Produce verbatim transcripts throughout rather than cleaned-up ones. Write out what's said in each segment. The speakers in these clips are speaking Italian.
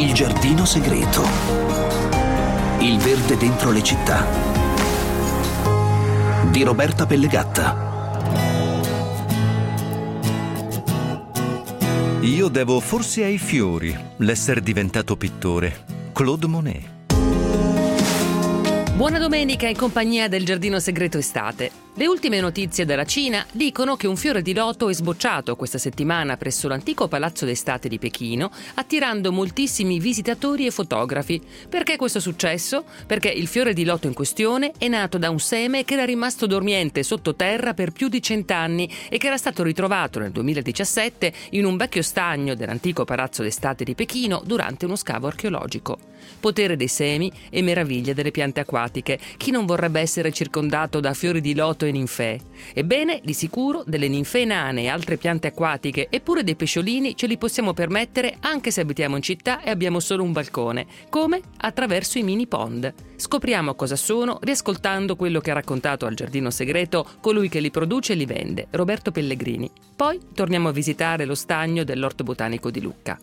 Il giardino segreto. Il verde dentro le città. Di Roberta Pellegatta. Io devo forse ai fiori l'essere diventato pittore. Claude Monet. Buona domenica in compagnia del Giardino Segreto Estate. Le ultime notizie dalla Cina dicono che un fiore di loto è sbocciato questa settimana presso l'antico palazzo d'estate di Pechino, attirando moltissimi visitatori e fotografi. Perché questo è successo? Perché il fiore di loto in questione è nato da un seme che era rimasto dormiente sottoterra per più di cent'anni e che era stato ritrovato nel duemiladiciassette in un vecchio stagno dell'antico palazzo d'estate di Pechino durante uno scavo archeologico. Potere dei semi e meraviglia delle piante acquatiche. Chi non vorrebbe essere circondato da fiori di loto e ninfee? Ebbene, di sicuro delle ninfee nane e altre piante acquatiche e pure dei pesciolini ce li possiamo permettere anche se abitiamo in città e abbiamo solo un balcone. Come? Attraverso i mini pond. Scopriamo cosa sono riascoltando quello che ha raccontato al Giardino Segreto colui che li produce e li vende, Roberto Pellegrini. Poi torniamo a visitare lo stagno dell'Orto Botanico di Lucca.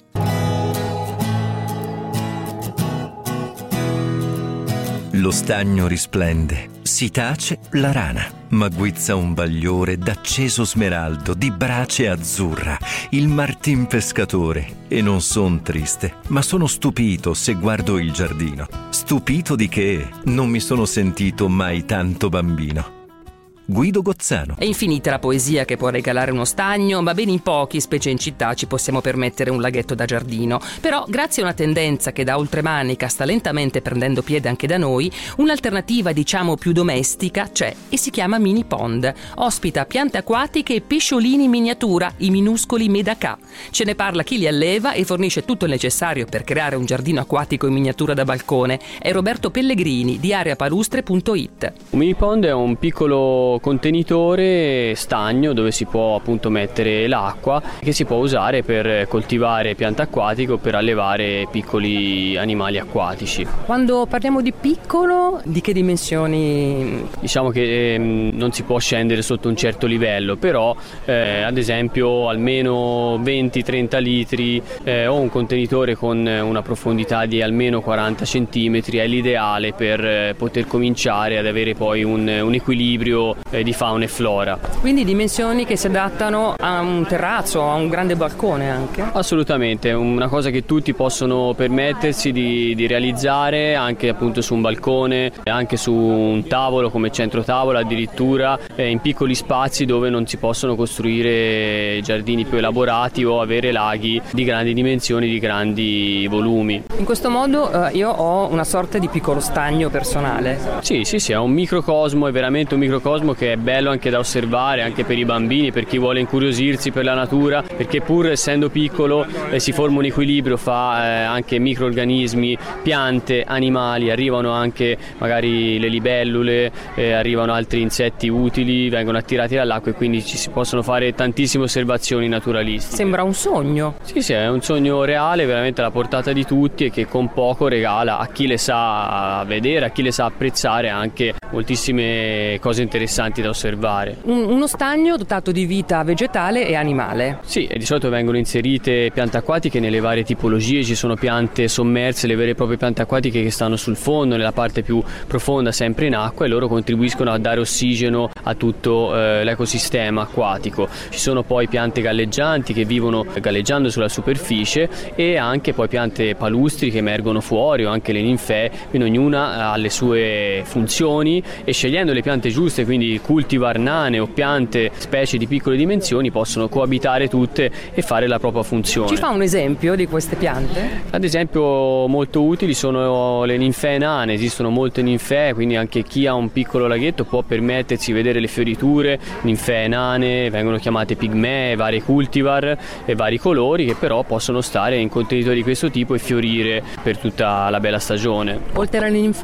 Lo stagno risplende, si tace la rana, ma guizza un bagliore d'acceso smeraldo, di brace azzurra, il martin pescatore. E non son triste, ma sono stupito se guardo il giardino. Stupito di che non mi sono sentito mai tanto bambino. Guido Gozzano. È infinita la poesia che può regalare uno stagno, ma ben in pochi, specie in città, ci possiamo permettere un laghetto da giardino. Però, grazie a una tendenza che da oltremanica sta lentamente prendendo piede anche da noi, un'alternativa diciamo più domestica c'è e si chiama mini pond. Ospita piante acquatiche e pesciolini in miniatura, i minuscoli medacà. Ce ne parla chi li alleva e fornisce tutto il necessario per creare un giardino acquatico in miniatura da balcone. È Roberto Pellegrini di areapalustre punto it. Un mini pond è un piccolo contenitore stagno dove si può appunto mettere l'acqua che si può usare per coltivare piante acquatiche o per allevare piccoli animali acquatici. Quando parliamo di piccolo, di che dimensioni? Diciamo che eh, non si può scendere sotto un certo livello, però eh, ad esempio almeno venti trenta litri eh, o un contenitore con una profondità di almeno quaranta centimetri è l'ideale per eh, poter cominciare ad avere poi un, un equilibrio di fauna e flora. Quindi dimensioni che si adattano a un terrazzo, a un grande balcone anche? Assolutamente, è una cosa che tutti possono permettersi di, di realizzare anche appunto su un balcone, anche su un tavolo come centro tavola addirittura, eh, in piccoli spazi dove non si possono costruire giardini più elaborati o avere laghi di grandi dimensioni, di grandi volumi. In questo modo eh, io ho una sorta di piccolo stagno personale. Sì, sì, sì, è un microcosmo, è veramente un microcosmo che è bello anche da osservare, anche per i bambini, per chi vuole incuriosirsi per la natura, perché pur essendo piccolo eh, si forma un equilibrio fra eh, anche microrganismi, piante, animali, arrivano anche magari le libellule, eh, arrivano altri insetti utili, vengono attirati dall'acqua e quindi ci si possono fare tantissime osservazioni naturalistiche. Sembra un sogno. Sì, sì, è un sogno reale, veramente alla portata di tutti e che con poco regala a chi le sa vedere, a chi le sa apprezzare anche moltissime cose interessanti da osservare. Un, uno stagno dotato di vita vegetale e animale. Sì, e di solito vengono inserite piante acquatiche nelle varie tipologie, ci sono piante sommerse, le vere e proprie piante acquatiche che stanno sul fondo, nella parte più profonda sempre in acqua, e loro contribuiscono a dare ossigeno a tutto eh, l'ecosistema acquatico. Ci sono poi piante galleggianti che vivono galleggiando sulla superficie e anche poi piante palustri che emergono fuori o anche le ninfee, quindi ognuna ha le sue funzioni e scegliendo le piante giuste, quindi cultivar nane o piante specie di piccole dimensioni, possono coabitare tutte e fare la propria funzione. Ci fa un esempio di queste piante? Ad esempio molto utili sono le ninfee nane, esistono molte ninfee, quindi anche chi ha un piccolo laghetto può permettersi di vedere le fioriture, ninfee nane, vengono chiamate pigmee, varie cultivar e vari colori che però possono stare in contenitori di questo tipo e fiorire per tutta la bella stagione. Oltre alle ninfee?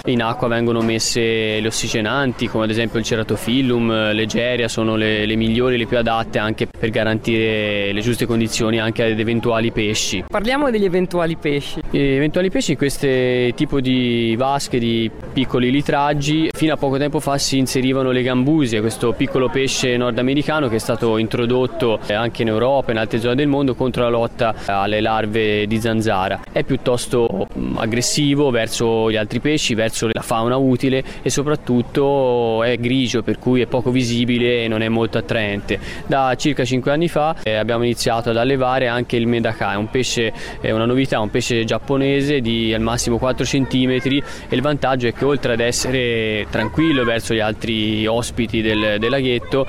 In acqua vengono messe le ossigenanti, come ad esempio il Ceratophyllum, l'Egeria, sono le, le migliori, le più adatte anche per garantire le giuste condizioni anche ad eventuali pesci. Parliamo degli eventuali pesci. E eventuali pesci in queste tipo di vasche, di piccoli litraggi, fino a poco tempo fa si inserivano le gambusie, questo piccolo pesce nordamericano che è stato introdotto anche in Europa e in altre zone del mondo contro la lotta alle larve di zanzara. È piuttosto aggressivo verso gli altri pesci, verso la fauna utile, e soprattutto è grigio, per cui è poco visibile e non è molto attraente. Da circa cinque anni fa eh, abbiamo iniziato ad allevare anche il Medaka, è un pesce, è una novità, un pesce giapponese di al massimo quattro centimetri, e il vantaggio è che oltre ad essere tranquillo verso gli altri ospiti del, del laghetto,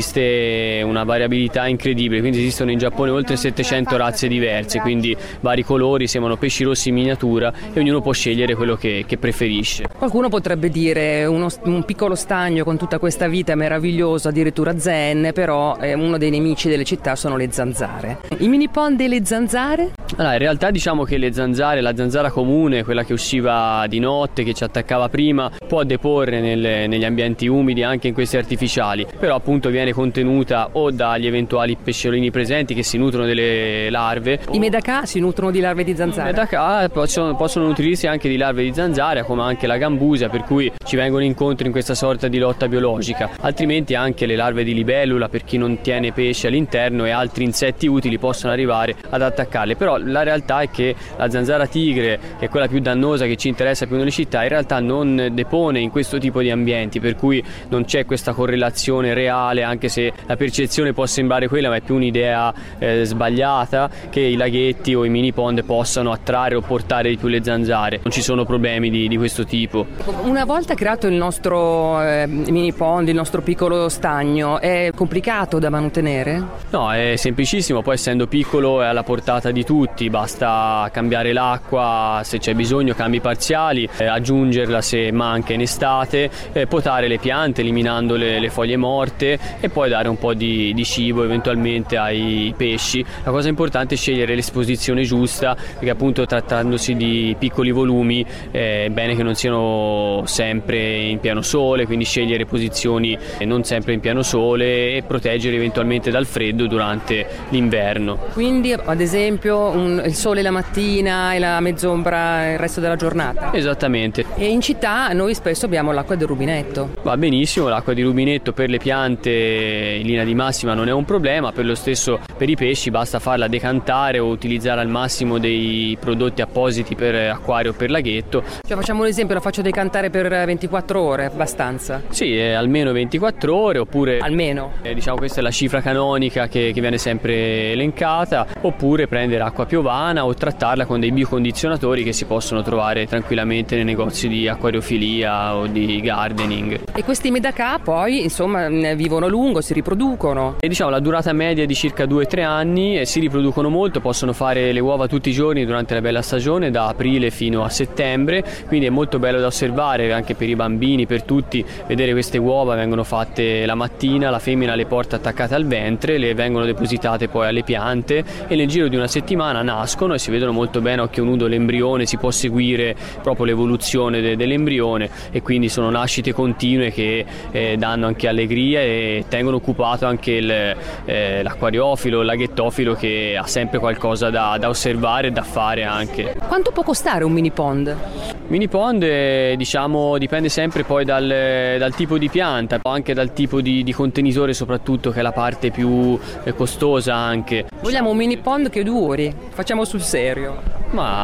esiste una variabilità incredibile, quindi esistono in Giappone oltre settecento razze diverse, quindi vari colori, sembrano pesci rossi in miniatura e ognuno può scegliere quello che, che preferisce. Qualcuno potrebbe dire uno, un piccolo stagno con tutta questa vita meravigliosa, addirittura zen, però eh, uno dei nemici delle città sono le zanzare. I mini pond delle zanzare? Allora, in realtà diciamo che le zanzare, la zanzara comune, quella che usciva di notte, che ci attaccava prima, può deporre nel, negli ambienti umidi, anche in questi artificiali, però appunto viene contenuta o dagli eventuali pesciolini presenti che si nutrono delle larve. I Medaka si nutrono di larve di zanzara? I Medaka possono, possono nutrirsi anche di larve di zanzara, come anche la gambusia, per cui ci vengono incontro in questa sorta di lotta biologica. Altrimenti anche le larve di libellula, per chi non tiene pesce all'interno, e altri insetti utili possono arrivare ad attaccarle. Però la realtà è che la zanzara tigre, che è quella più dannosa, che ci interessa più nelle città, in realtà non depone in questo tipo di ambienti, per cui non c'è questa correlazione reale, anche se la percezione può sembrare quella, ma è più un'idea eh, sbagliata, che i laghetti o i mini pond possano attrarre o portare di più le zanzare. Non ci sono problemi di, di questo tipo. Una volta creato il nostro eh, mini pond, il nostro piccolo stagno, è complicato da mantenere? No, è semplicissimo, poi essendo piccolo è alla portata di tutti, basta cambiare l'acqua se c'è bisogno, cambi parziali, eh, aggiungerla se manca in estate, eh, potare le piante eliminando le, le foglie morte, e poi dare un po' di, di cibo eventualmente ai pesci. La cosa importante è scegliere l'esposizione giusta, perché appunto trattandosi di piccoli volumi è bene che non siano sempre in pieno sole, quindi scegliere posizioni non sempre in pieno sole e proteggere eventualmente dal freddo durante l'inverno. Quindi ad esempio un, il sole la mattina e la mezz'ombra il resto della giornata? Esattamente. E in città noi spesso abbiamo l'acqua del rubinetto. Va benissimo, l'acqua di rubinetto per le piante in linea di massima non è un problema, per lo stesso per i pesci basta farla decantare o utilizzare al massimo dei prodotti appositi per acquario o per laghetto. Cioè facciamo un esempio, la faccio decantare per ventiquattro ore, abbastanza? Sì, eh, almeno ventiquattro ore, oppure almeno eh, diciamo questa è la cifra canonica che, che viene sempre elencata, oppure prendere acqua piovana o trattarla con dei biocondizionatori che si possono trovare tranquillamente nei negozi di acquariofilia o di gardening. E questi Medaka poi insomma vivono a lungo, si riproducono? E diciamo la durata media è di circa due tre anni e si riproducono molto, possono fare le uova tutti i giorni durante la bella stagione, da aprile fino a settembre, quindi è molto bello da osservare anche per i bambini, per tutti, vedere queste uova. Vengono fatte la mattina, la femmina le porta attaccate al ventre, le vengono depositate poi alle piante e nel giro di una settimana nascono e si vedono molto bene a occhio nudo l'embrione, si può seguire proprio l'evoluzione de- dell'embrione e quindi sono nascite continue che eh, danno anche allegria e tengono occupato anche il, eh, l'acquariofilo, il laghettofilo, che ha sempre qualcosa da, da osservare e da fare anche. Quanto può costare un mini pond? Mini pond eh, diciamo dipende sempre poi dal, dal tipo di pianta, anche dal tipo di, di contenitore soprattutto, che è la parte più eh, costosa anche. Vogliamo un mini pond che duri, facciamo sul serio.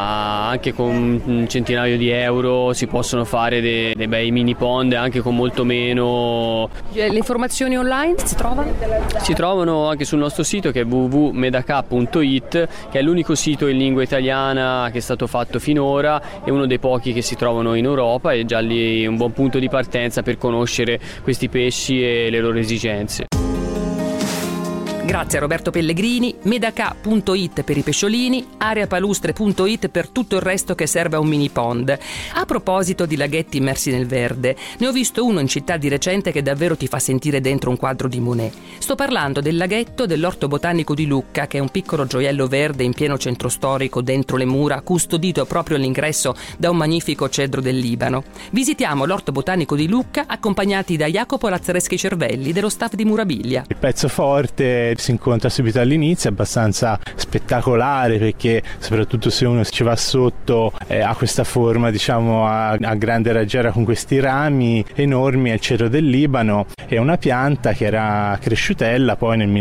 Ma anche con un centinaio di euro si possono fare dei, dei bei mini pond, anche con molto meno. Le informazioni online si trovano? Si trovano anche sul nostro sito, che è w w w punto medaka punto i t, che è l'unico sito in lingua italiana che è stato fatto finora e uno dei pochi che si trovano in Europa, e già lì un buon punto di partenza per conoscere questi pesci e le loro esigenze. Grazie a Roberto Pellegrini, Medaca punto it per i pesciolini, areapalustre punto it per tutto il resto che serve a un mini pond. A proposito di laghetti immersi nel verde, ne ho visto uno in città di recente che davvero ti fa sentire dentro un quadro di Monet. Sto parlando del laghetto dell'Orto Botanico di Lucca, che è un piccolo gioiello verde in pieno centro storico dentro le mura, custodito proprio all'ingresso da un magnifico cedro del Libano. Visitiamo l'Orto Botanico di Lucca accompagnati da Jacopo Lazzareschi Cervelli dello staff di Murabilia. Il pezzo forte si incontra subito all'inizio, è abbastanza spettacolare perché soprattutto se uno ci va sotto eh, ha questa forma diciamo a, a grande raggiera con questi rami enormi, è il cedro del Libano, è una pianta che era cresciutella, poi nel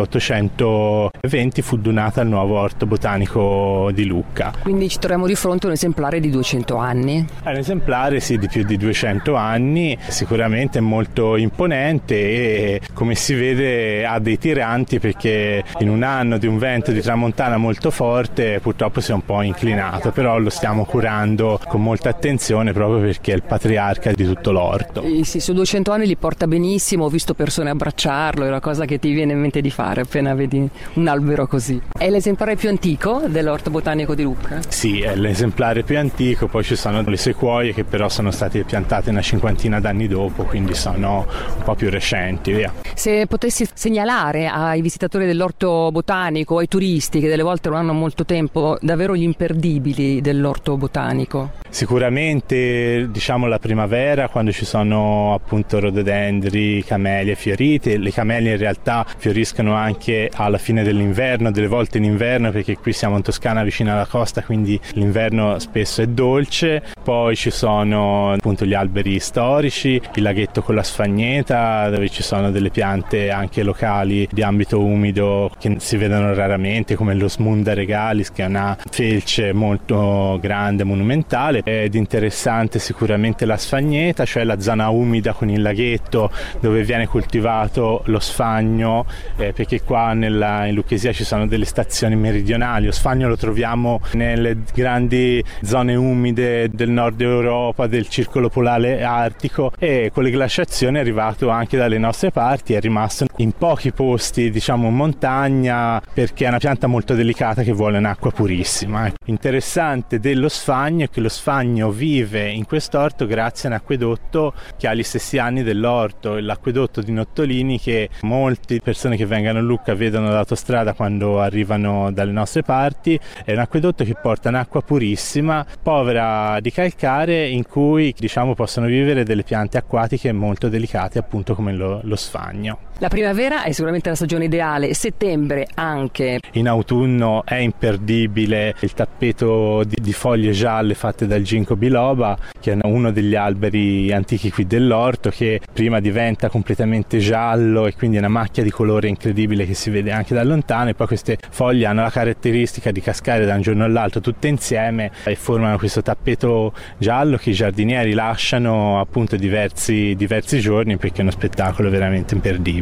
milleottocentoventi fu donata al nuovo Orto Botanico di Lucca. Quindi ci troviamo di fronte a un esemplare di duecento anni? È un esemplare sì di più di duecento anni, sicuramente è molto imponente e come si vede ha dei tiranti perché in un anno di un vento di tramontana molto forte purtroppo si è un po' inclinato, però lo stiamo curando con molta attenzione proprio perché è il patriarca di tutto l'orto. Eh sì, su duecento anni li porta benissimo, ho visto persone abbracciarlo, è una cosa che ti viene in mente di fare appena vedi un albero così. È l'esemplare più antico dell'Orto Botanico di Lucca? Sì, è l'esemplare più antico, poi ci sono le sequoie che però sono state piantate una cinquantina d'anni dopo, quindi sono un po' più recenti, via. Se potessi segnalare ai visitatori dell'Orto Botanico, ai turisti che delle volte non hanno molto tempo, davvero gli imperdibili dell'Orto Botanico? Sicuramente diciamo la primavera, quando ci sono appunto rododendri, camelie fiorite. Le camelie in realtà fioriscono anche alla fine dell'inverno, delle volte in inverno perché qui siamo in Toscana vicino alla costa, quindi l'inverno spesso è dolce. Poi ci sono appunto gli alberi storici, il laghetto con la sfagneta dove ci sono delle piante anche locali di ambito umido che si vedono raramente, come l'Osmunda regalis, che è una felce molto grande, monumentale. Ed interessante sicuramente la sfagneta, cioè la zona umida con il laghetto dove viene coltivato lo sfagno, eh, perché qua nella, in Lucchesia ci sono delle stazioni meridionali. Lo sfagno lo troviamo nelle grandi zone umide del nord Europa, del circolo polare artico, e con le glaciazioni è arrivato anche dalle nostre parti, è rimasto in pochi posti diciamo in montagna perché è una pianta molto delicata che vuole un'acqua purissima. Interessante dello sfagno è che lo sfagno vive in quest'orto grazie a un acquedotto che ha gli stessi anni dell'orto, l'acquedotto di Nottolini, che molte persone che vengono a Lucca vedono dall'autostrada quando arrivano dalle nostre parti. È un acquedotto che porta un'acqua purissima, povera di calcare, in cui diciamo possono vivere delle piante acquatiche molto delicate, appunto come lo, lo sfagno. La primavera è sicuramente la stagione ideale, settembre anche. In autunno è imperdibile il tappeto di, di foglie gialle fatte dal ginkgo biloba, che è uno degli alberi antichi qui dell'orto, che prima diventa completamente giallo e quindi è una macchia di colore incredibile che si vede anche da lontano, e poi queste foglie hanno la caratteristica di cascare da un giorno all'altro tutte insieme e formano questo tappeto giallo che i giardinieri lasciano appunto diversi, diversi giorni, perché è uno spettacolo veramente imperdibile.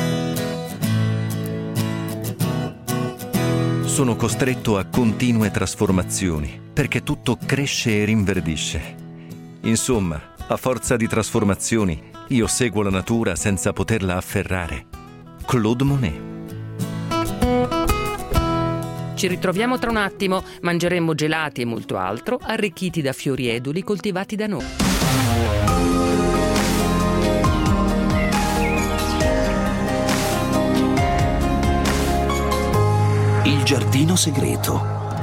Sono costretto a continue trasformazioni perché tutto cresce e rinverdisce. Insomma, a forza di trasformazioni, io seguo la natura senza poterla afferrare. Claude Monet. Ci ritroviamo tra un attimo, mangeremo gelati e molto altro, arricchiti da fiori eduli coltivati da noi. Il giardino segreto.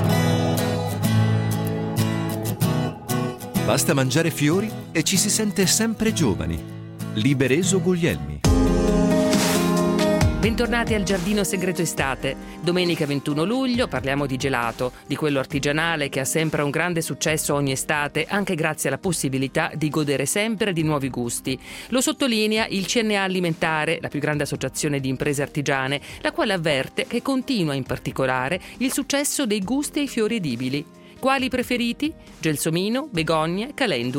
Basta mangiare fiori e ci si sente sempre giovani. Libereso Guglielmi. Bentornati al Giardino Segreto Estate. Domenica ventuno luglio parliamo di gelato, di quello artigianale che ha sempre un grande successo ogni estate, anche grazie alla possibilità di godere sempre di nuovi gusti. Lo sottolinea il C N A Alimentare, la più grande associazione di imprese artigiane, la quale avverte che continua in particolare il successo dei gusti ai fiori edibili. Quali preferiti? Gelsomino, begonia e calendula.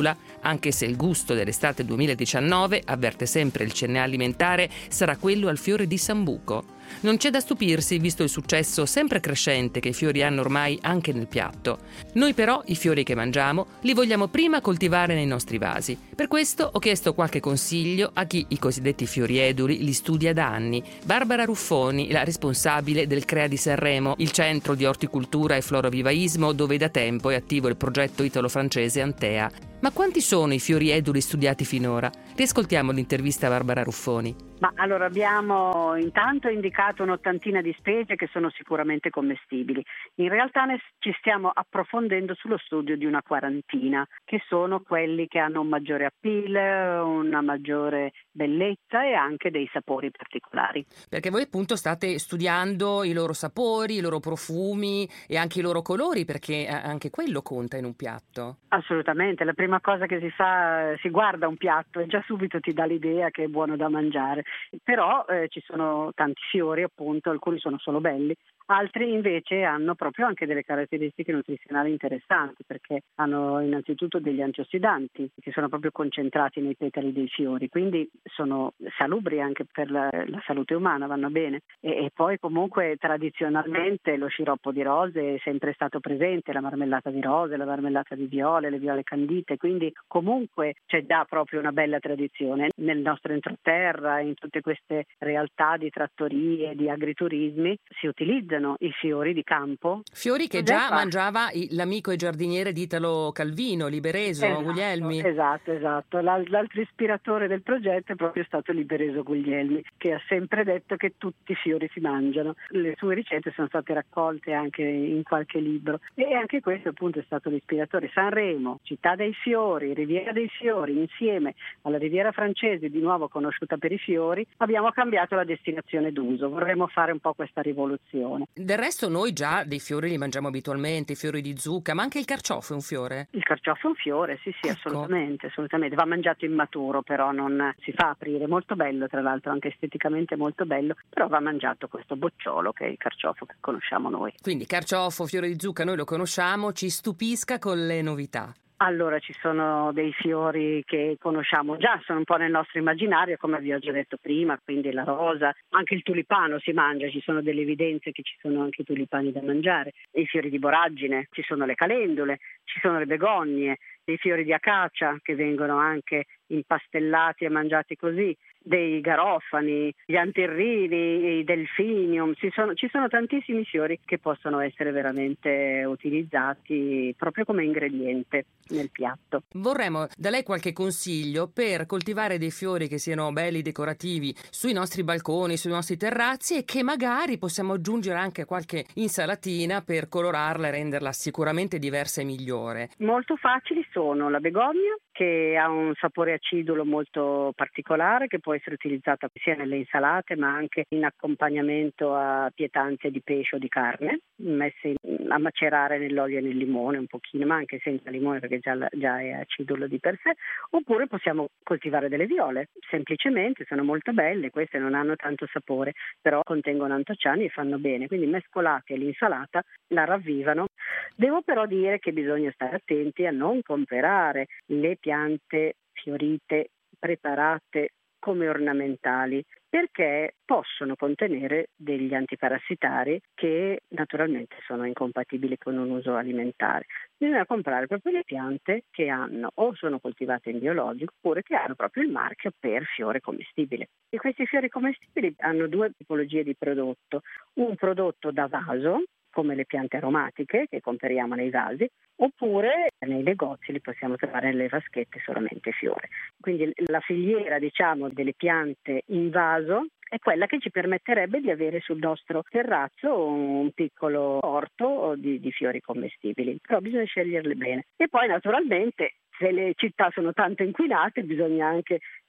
anche se il gusto dell'estate duemiladiciannove, avverte sempre il C N A Alimentare, sarà quello al fiore di sambuco. Non c'è da stupirsi, visto il successo sempre crescente che i fiori hanno ormai anche nel piatto. Noi però i fiori che mangiamo li vogliamo prima coltivare nei nostri vasi. Per questo ho chiesto qualche consiglio a chi i cosiddetti fiori eduli li studia da anni. Barbara Ruffoni, la responsabile del Crea di Sanremo, il centro di orticoltura e florovivaismo dove da tempo è attivo il progetto italo-francese Antea. Ma quanti sono i fiori eduli studiati finora? Riascoltiamo l'intervista a Barbara Ruffoni. Ma allora abbiamo intanto indicato un'ottantina di specie che sono sicuramente commestibili. In realtà ne ci stiamo approfondendo sullo studio di una quarantina, che sono quelli che hanno un maggiore appeal, una maggiore bellezza e anche dei sapori particolari. Perché voi appunto state studiando i loro sapori, i loro profumi e anche i loro colori, perché anche quello conta in un piatto. Assolutamente, la prima cosa che si fa, si guarda un piatto e già subito ti dà l'idea che è buono da mangiare. Però eh, ci sono tanti fiori, appunto, alcuni sono solo belli, altri invece hanno proprio anche delle caratteristiche nutrizionali interessanti, perché hanno innanzitutto degli antiossidanti che sono proprio concentrati nei petali dei fiori, quindi sono salubri anche per la, la salute umana, vanno bene. E, e poi comunque tradizionalmente lo sciroppo di rose è sempre stato presente, la marmellata di rose, la marmellata di viole, le viole candite, quindi comunque c'è già proprio una bella tradizione nel nostro entroterra, in tutte queste realtà di trattorie, di agriturismi si utilizzano i fiori di campo. Fiori che già mangiava l'amico e giardiniere di Italo Calvino, Libereso, esatto, Guglielmi. Esatto, esatto. L'altro ispiratore del progetto è proprio stato Libereso Guglielmi, che ha sempre detto che tutti i fiori si mangiano. Le sue ricette sono state raccolte anche in qualche libro e anche questo appunto è stato l'ispiratore. Sanremo, città dei fiori, Riviera dei Fiori, insieme alla Riviera Francese, di nuovo conosciuta per i fiori, abbiamo cambiato la destinazione d'uso, vorremmo fare un po' questa rivoluzione. Del resto noi già dei fiori li mangiamo abitualmente, i fiori di zucca, ma anche il carciofo è un fiore? Il carciofo è un fiore, sì sì, ecco. assolutamente, assolutamente, va mangiato immaturo, però non si fa aprire, molto bello tra l'altro, anche esteticamente molto bello, però va mangiato questo bocciolo che è il carciofo che conosciamo noi. Quindi carciofo, fiore di zucca noi lo conosciamo, ci stupisca con le novità. Allora ci sono dei fiori che conosciamo già, sono un po' nel nostro immaginario, come vi ho già detto prima, quindi la rosa, anche il tulipano si mangia, ci sono delle evidenze che ci sono anche i tulipani da mangiare, i fiori di boragine, ci sono le calendule, ci sono le begonie, dei fiori di acacia che vengono anche impastellati e mangiati così, dei garofani, gli antirridi, i delfinium, ci sono, ci sono tantissimi fiori che possono essere veramente utilizzati proprio come ingrediente nel piatto. Vorremmo da lei qualche consiglio per coltivare dei fiori che siano belli, decorativi sui nostri balconi, sui nostri terrazzi e che magari possiamo aggiungere anche qualche insalatina per colorarla e renderla sicuramente diversa e migliore. Molto facili sono la begonia, che ha un sapore acidulo molto particolare, che può essere utilizzata sia nelle insalate ma anche in accompagnamento a pietanze di pesce o di carne, messe a macerare nell'olio e nel limone un pochino, ma anche senza limone perché già, già è acidulo di per sé. Oppure possiamo coltivare delle viole, semplicemente sono molto belle, queste non hanno tanto sapore, però contengono antociani e fanno bene, quindi mescolate all'insalata la ravvivano. Devo però dire che bisogna stare attenti a non comprare le piante fiorite preparate come ornamentali, perché possono contenere degli antiparassitari che naturalmente sono incompatibili con un uso alimentare. Bisogna comprare proprio le piante che hanno o sono coltivate in biologico oppure che hanno proprio il marchio per fiore commestibile. E questi fiori commestibili hanno due tipologie di prodotto: un prodotto da vaso, come le piante aromatiche che comperiamo nei vasi, oppure nei negozi li possiamo trovare nelle vaschette solamente fiore. Quindi la filiera, diciamo, delle piante in vaso è quella che ci permetterebbe di avere sul nostro terrazzo un piccolo orto di, di fiori commestibili, però bisogna sceglierle bene. E poi naturalmente, se le città sono tanto inquinate, bisogna anche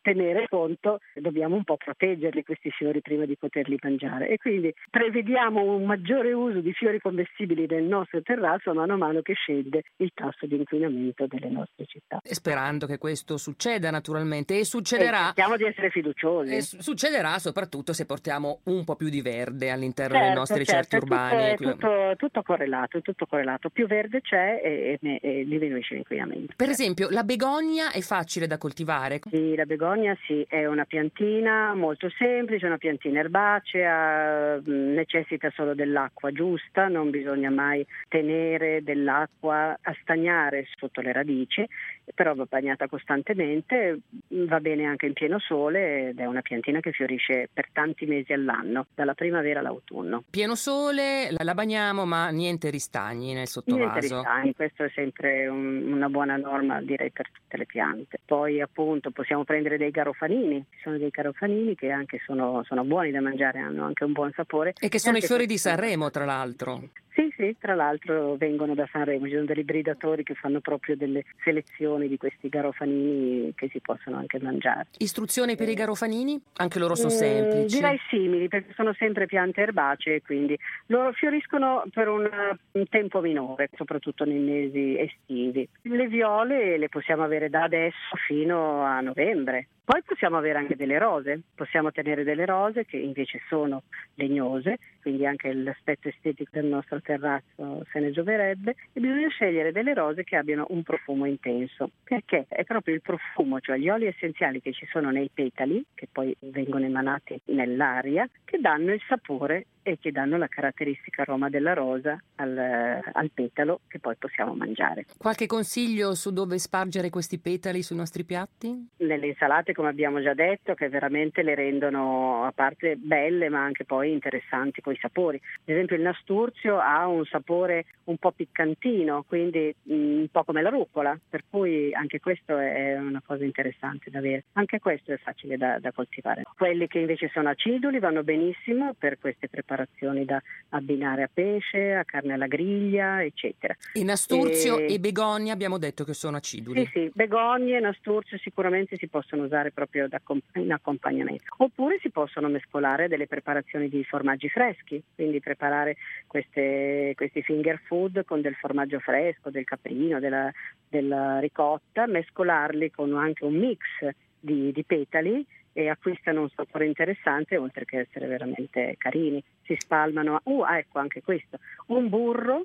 tenere conto, dobbiamo un po' proteggerli questi fiori prima di poterli mangiare, e quindi prevediamo un maggiore uso di fiori commestibili nel nostro terrazzo mano a mano che scende il tasso di inquinamento delle nostre città. E sperando che questo succeda naturalmente, e succederà. E cerchiamo di essere fiduciosi. E succederà soprattutto se portiamo un po' più di verde all'interno certo, dei nostri certo, certi urbani. È tutto, tutto, tutto correlato, tutto correlato. Più verde c'è e, e, e diminuisce l'inquinamento. Per esempio, la begonia è facile da coltivare? Sì, la begonia sì, è una piantina molto semplice, una piantina erbacea, necessita solo dell'acqua giusta, non bisogna mai tenere dell'acqua a stagnare sotto le radici, però va bagnata costantemente, va bene anche in pieno sole ed è una piantina che fiorisce per tanti mesi all'anno, dalla primavera all'autunno. Pieno sole, la, la bagniamo, ma niente ristagni nel sottovaso? Niente ristagni, questo è sempre un, una buona norma, direi, per tutte le piante. Poi appunto possiamo prendere dei garofanini, ci sono dei garofanini che anche sono, sono buoni da mangiare, hanno anche un buon sapore. E che sono e i fiori di Sanremo, tra l'altro. Sì, sì, tra l'altro vengono da Sanremo, ci sono degli ibridatori che fanno proprio delle selezioni di questi garofanini che si possono anche mangiare. Istruzioni per eh. i garofanini? Anche loro sono eh, semplici? Direi simili, perché sono sempre piante erbacee, quindi loro fioriscono per un, un tempo minore, soprattutto nei mesi estivi. Le viole le possiamo avere da adesso fino a novembre. Poi possiamo avere anche delle rose, possiamo tenere delle rose che invece sono legnose, quindi anche l'aspetto estetico del nostro terrazzo se ne gioverebbe, e bisogna scegliere delle rose che abbiano un profumo intenso, perché è proprio il profumo, cioè gli oli essenziali che ci sono nei petali, che poi vengono emanati nell'aria, che danno il sapore e che danno la caratteristica aroma della rosa al, al petalo che poi possiamo mangiare. Qualche consiglio su dove spargere questi petali sui nostri piatti? Nelle insalate, come abbiamo già detto, che veramente le rendono a parte belle ma anche poi interessanti coi sapori. Ad esempio il nasturzio ha un sapore un po' piccantino, quindi mh, un po' come la rucola, per cui anche questo è una cosa interessante da avere. Anche questo è facile da, da coltivare. Quelli che invece sono aciduli vanno benissimo per queste preparazioni da abbinare a pesce, a carne alla griglia, eccetera. E nasturzio e, e begonia abbiamo detto che sono aciduli. Sì, sì, begonie e nasturzio sicuramente si possono usare proprio da, in accompagnamento. Oppure si possono mescolare delle preparazioni di formaggi freschi, quindi preparare queste, questi finger food con del formaggio fresco, del caprino, della, della ricotta, mescolarli con anche un mix di, di petali, e acquistano un sapore interessante oltre che essere veramente carini. Si spalmano, uh, ah, ecco anche questo, un burro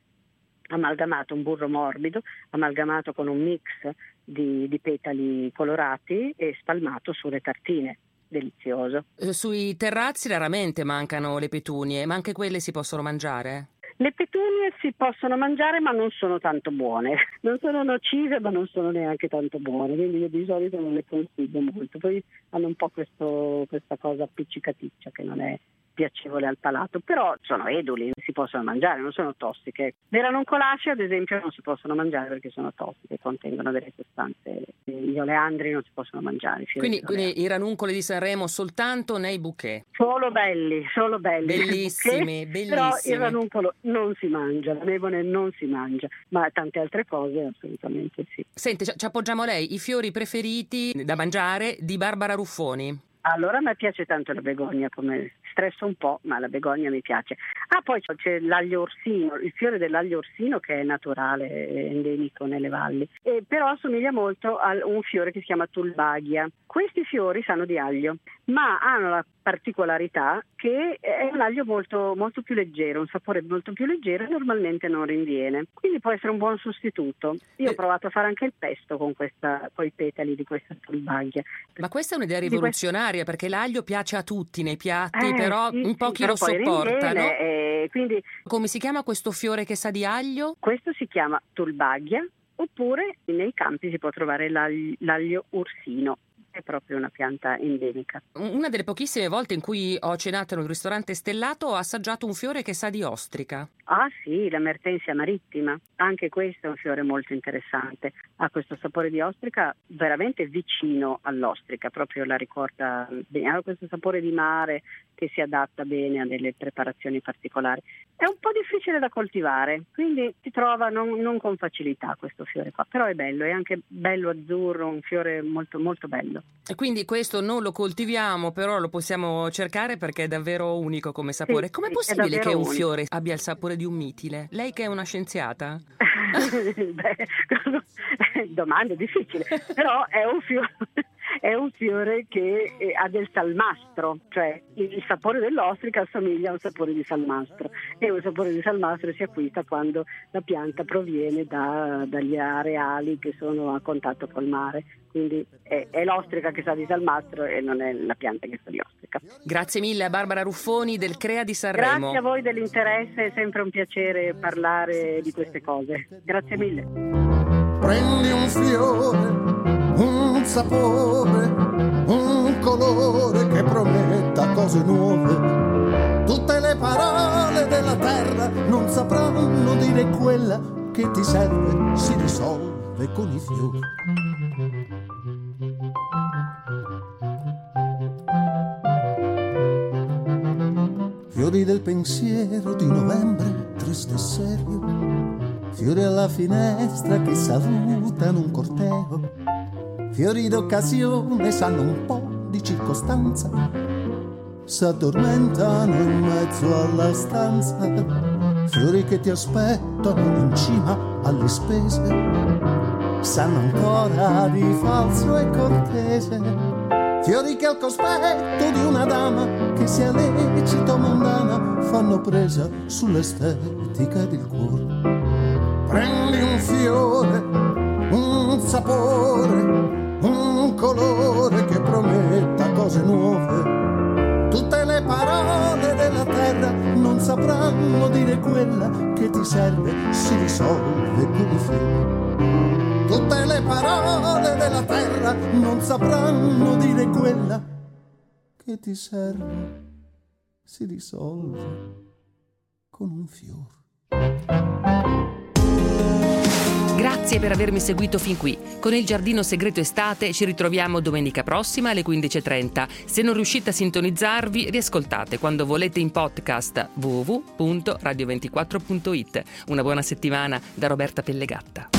amalgamato, un burro morbido, amalgamato con un mix di, di petali colorati e spalmato sulle tartine. Delizioso. Sui terrazzi raramente mancano le petunie, ma anche quelle si possono mangiare? Le petunie si possono mangiare ma non sono tanto buone, non sono nocive ma non sono neanche tanto buone, quindi io di solito non le consiglio molto, poi hanno un po' questo, questa cosa appiccicaticcia che non è piacevole al palato, però sono eduli, si possono mangiare, non sono tossiche. Le ranuncolacee ad esempio non si possono mangiare perché sono tossiche, contengono delle sostanze, gli oleandri non si possono mangiare. Quindi, quindi i ranuncoli di Sanremo soltanto nei bouquet? Solo belli, solo belli. Bellissimi, bellissimi. Però il ranuncolo non si mangia, la mevone non si mangia, ma tante altre cose assolutamente sì. Senti, ci appoggiamo a lei, i fiori preferiti da mangiare di Barbara Ruffoni? Allora a me piace tanto la begonia, come stresso un po', ma la begonia mi piace. Ah, poi c'è l'aglio orsino, il fiore dell'aglio orsino che è naturale, è endemico nelle valli, e però assomiglia molto a un fiore che si chiama tulbaghia. Questi fiori sanno di aglio, ma hanno la particolarità che è un aglio molto, molto più leggero, un sapore molto più leggero e normalmente non rinviene. Quindi può essere un buon sostituto. Io ho provato a fare anche il pesto con questa, con i petali di questa tulbaghia. Ma questa è un'idea rivoluzionaria, perché l'aglio piace a tutti nei piatti, eh, però sì, un po' sì, chi lo sopporta, no? E quindi come si chiama questo fiore che sa di aglio? Questo si chiama tulbaghia, oppure nei campi si può trovare l'aglio, l'aglio ursino. È proprio una pianta endemica. Una delle pochissime volte in cui ho cenato in un ristorante stellato ho assaggiato un fiore che sa di ostrica. Ah sì, la mertensia marittima, anche questo è un fiore molto interessante, ha questo sapore di ostrica veramente vicino all'ostrica, proprio la ricorda bene, ha questo sapore di mare che si adatta bene a delle preparazioni particolari. È un po' difficile da coltivare, quindi si trova non, non con facilità questo fiore qua, però è bello, è anche bello azzurro, un fiore molto molto bello. E quindi questo non lo coltiviamo, però lo possiamo cercare perché è davvero unico come sapore. Sì, Com'è sì, possibile è che un unico. fiore abbia il sapore di un mitile? Lei che è una scienziata? Beh, domanda difficile, però è un fiore... È un fiore che ha del salmastro, cioè il sapore dell'ostrica assomiglia a un sapore di salmastro, e un sapore di salmastro si acquista quando la pianta proviene da, dagli areali che sono a contatto col mare, quindi è, è l'ostrica che sa di salmastro e non è la pianta che sa di ostrica. Grazie mille a Barbara Ruffoni del Crea di Sanremo. Grazie a voi dell'interesse, è sempre un piacere parlare di queste cose. Grazie mille. Prendi un fiore, un sapore, un colore che prometta cose nuove. Tutte le parole della terra non sapranno dire quella che ti serve, si risolve con i fiori. Fiori del pensiero di novembre, triste e serio. Fiori alla finestra che salutano un corteo. Fiori d'occasione sanno un po' di circostanza, s'addormentano in mezzo alla stanza. Fiori che ti aspettano in cima alle spese, sanno ancora di falso e cortese. Fiori che al cospetto di una dama che sia lecito o mondana fanno presa sull'estetica del cuore. Prendi un fiore, un sapore, un colore che prometta cose nuove. Tutte le parole della terra non sapranno dire quella che ti serve, si risolve con i fiori. Tutte le parole della terra non sapranno dire quella che ti serve, si risolve con un fiore. Grazie per avermi seguito fin qui. Con il Giardino Segreto Estate ci ritroviamo domenica prossima alle quindici e trenta. Se non riuscite a sintonizzarvi, riascoltate quando volete in podcast w w w punto radio ventiquattro punto it. Una buona settimana da Roberta Pellegatta.